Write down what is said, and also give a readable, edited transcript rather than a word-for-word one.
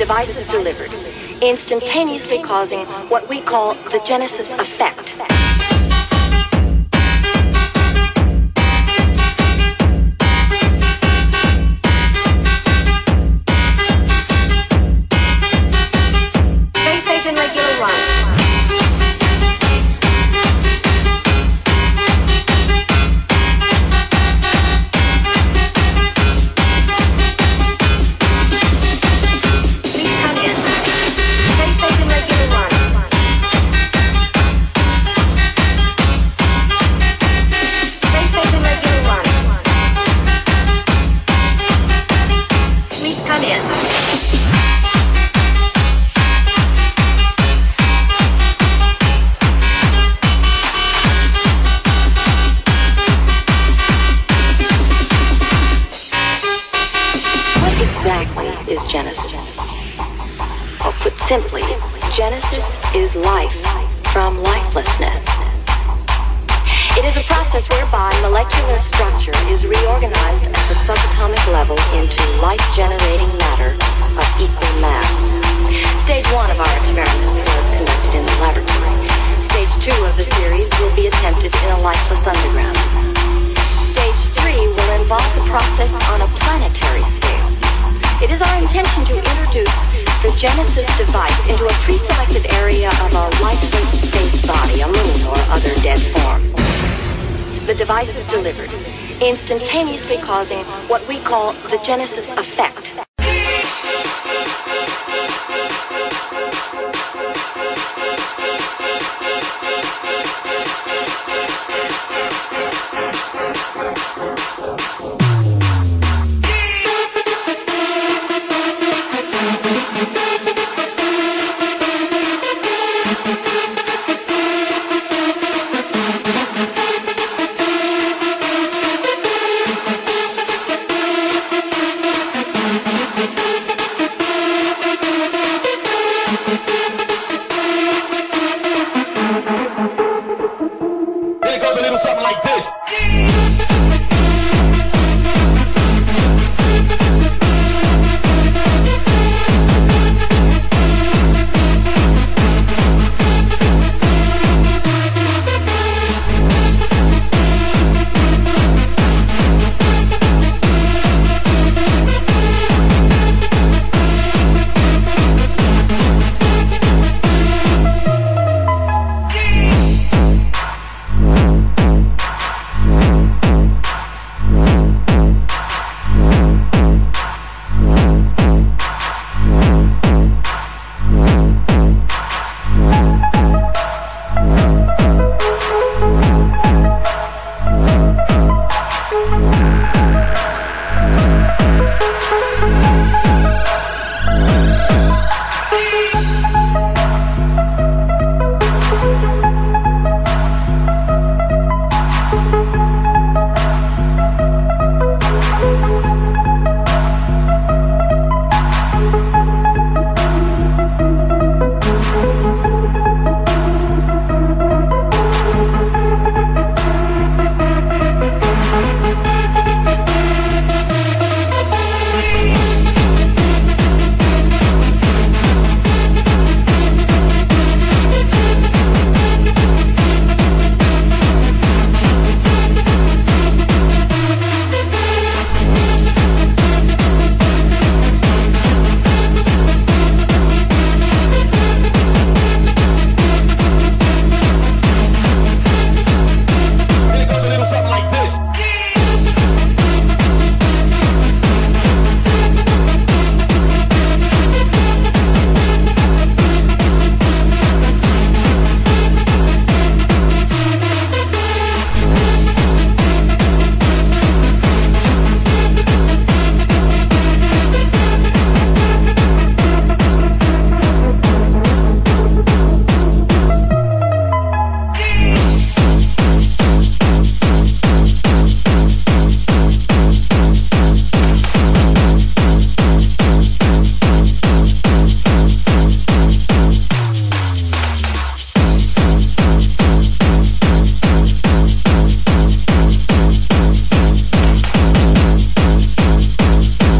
device is delivered, instantaneously causing what we call the Genesis effect. Space station regular run. Is Genesis. Or put simply, Genesis is life from lifelessness. It is a process whereby molecular structure is reorganized at the subatomic level into life-generating matter of equal mass. Stage 1 of our experiments was conducted in the laboratory. Stage 2 of the series will be attempted in a lifeless underground. Stage 3 will involve the process on a planetary scale. It is our intention to introduce the Genesis device into a pre-selected area of a lifeless space body, a moon or other dead form. The device is delivered, instantaneously causing what we call the Genesis effect.